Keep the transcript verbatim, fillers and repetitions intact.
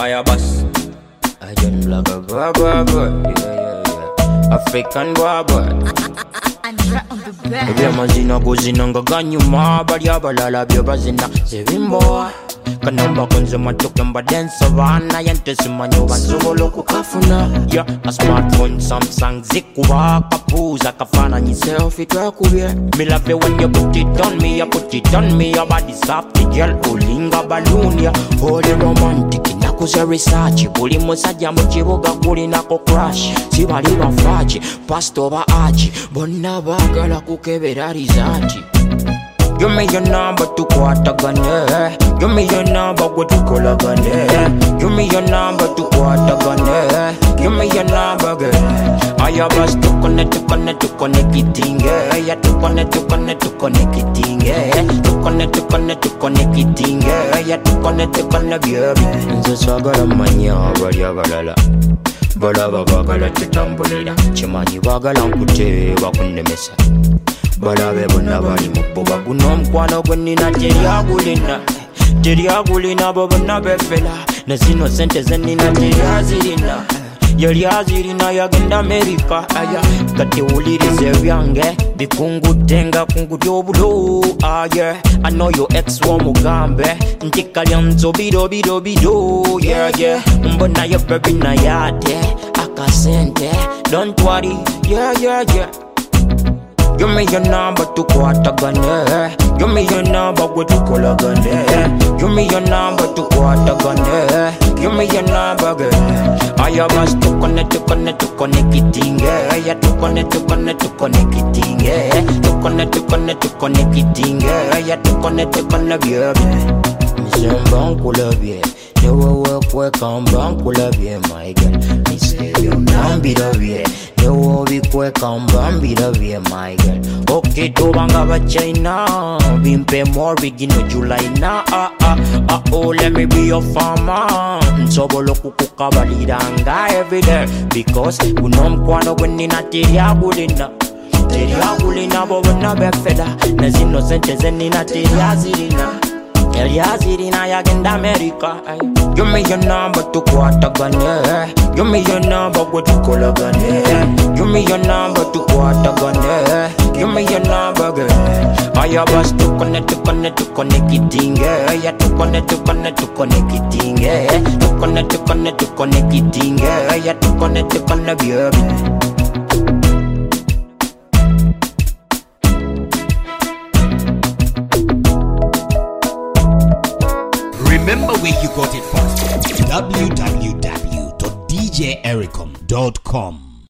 I boss. I don't like a boy, boy, boy. Yeah, yeah, yeah. African boy, boy. Andra on the bed. Ebya mazina kuzinanga ganyuma bali abalala byo bazina zebimbo kanamba konze matoke mbadensa bana yantesimanya bansobola okukafuna ya a smartphone Samsung zikuba kapuza kafananyi selfie twakubye me love it when you put it on me you put it on me your body soft girl olinga balloon ya holy romantic nakuze research buli musajja mu kibuga kulinako crash sibali bafaji pastor ba aji bonna bagala kukebera rizati. Give me your number to kwatagane. Give me your number go to kolagane. Give me your number to kwatagane. Give me your number girl. I have us to connect to connect to connect it thing. Yeah, to connect to connect to connect it thing. Yeah, to connect to connect to connect it thing. Yeah, to connect to connect yeah. Nzo sagala manya bali abalala. Balaba bagala tutambulira. Chimanyi bagala nkute bakunemesa. Balabe bonna bali mububa guno omukwano gwe nina teryagulina teryagulina bo bonna befela ne zino sente ze nina teryazirina yeryazirina yagenda Amerika aya kati wuliriza ebyange bikungudde nga kungudde obulo aye I know your ex w'omugambe nti kalya nzo biro biro biro yeah yeah mbona yo baby na yate akasente don't worry yeah yeah yeah. Give me your number to kwatagane. Give me your number go to kolagane. Give me your number to kwatagane. Give me your number girl. I have us to connect to connect to connect it thing. Yeah, to connect to connect to connect it thing. Yeah, to connect to connect to connect it thing. Yeah, to connect to connect yeah. Mizemba nkulabye. Newe wekwe kamba nkulabye my girl. Misebyo nambirabye. Newe obikwe kamba mbirabye my girl. Okay tobanga ba China. Bimpe more begin July na ah ah ah oh let me be your farmer. Nsobola kukukabaliranga everyday because kuno mkwano gwe nina teryagulina. Teryagulina bo bonna befela. Ne zino sente ze nina teryazirina. Yazirina yagenda America. Give me your number to kwatagane. Give me your number go to kolagane. Give me your number to kwatagane. Give me your number girl. I have us to connect to connect to connect it thing. Yeah, to connect to connect to connect it thing. Yeah, to connect to connect to connect it thing. Yeah, to connect to connect yeah. Remember where you got it from. w w w dot d j ericom dot com